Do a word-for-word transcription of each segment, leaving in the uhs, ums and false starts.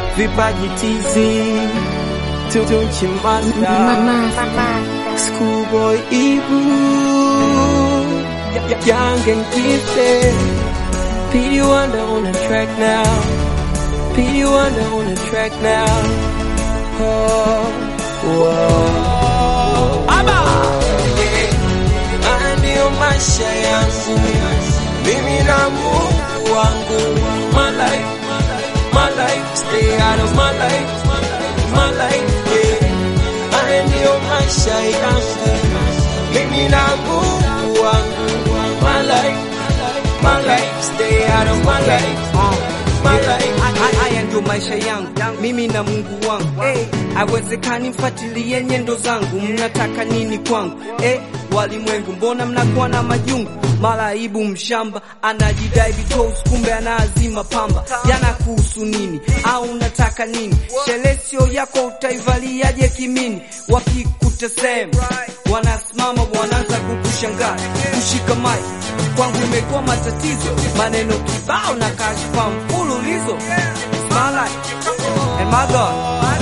vipaji tizi Tunchi Master Schoolboy Ibu Young and gifted P D Wonder on the track now P D Wonder on the track now Oh, whoa Aba Haya ndio maisha yangu Mimi na Mungu wangu My life, my life Stay out of my life My life, yeah Haya ndio maisha yangu Mimi na Mungu wangu My life, my life Stay out of my life My life Haya ndio maisha yangu Mimi na Mungu wangu hey, haiwezekani mfuatilie nyendo zangu Mnataka nini kwangu hey, walimwengu mbona mnakuwa na majungu Malaibu mshamba anajidai bitos kumbe anaazima pamba Yana kuhusu nini au unataka nini Shelesio yako utaivaliaje kimini Wakikuta same wanasimama wanaanza kukushangaa Kushika mic kwangu imekuwa matatizo Maneno kibao na kashfa mfululizo My life and my God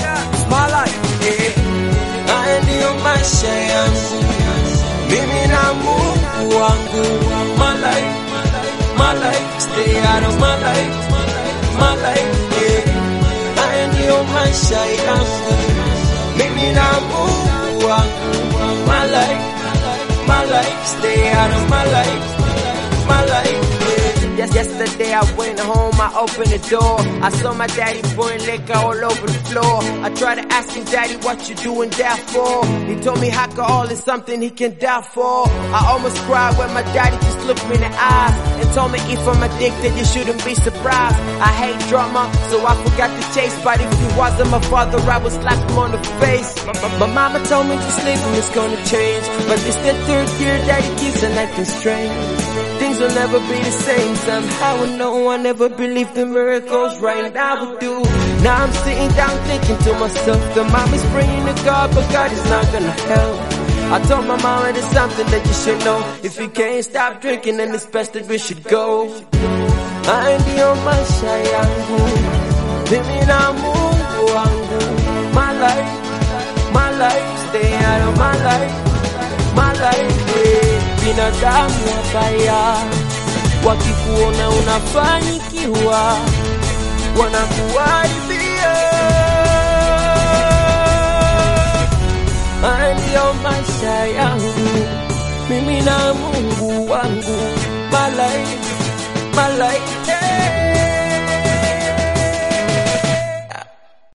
My life yeah. Haya ndio maisha yangu Mimi na Mungu wangu My life, my life Stay out of my life My life, yeah Haya ndio maisha yangu Mimi na Mungu wangu My life, my life Stay out of my life My life, yeah Yes, yesterday I went home, I opened the door I saw my daddy pouring liquor all over the floor I tried to ask him, daddy, what you doing that for? He told me alcohol is something he can die for I almost cried when my daddy just looked me in the eyes And told me if I'm addicted, you shouldn't be surprised I hate drama, so I forgot to chase But if he wasn't my father, I would slap him on the face My, my, my mama told me just leave him, it's gonna change But this the third year that he keeps on acting strange Things will never be the same Somehow I know I never believed in miracles right now I do Now I'm sitting down thinking to myself The mom is praying to God but God is not gonna help I told my mama there's something that you should know If you can't stop drinking then it's best that we should go Haya ndio maisha yangu Mimi na Mungu wangu My life, my life Stay out of my life My life, yeah Binadamu wabaya Wakikuona unafanyikiwa wanakuharibia Haya ndio maisha yangu Mimi na Mungu wangu My life, my life